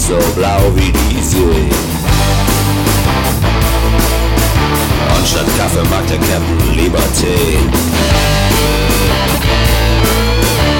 so blau wie die See. Und statt Kaffee mag der Captain lieber Tee.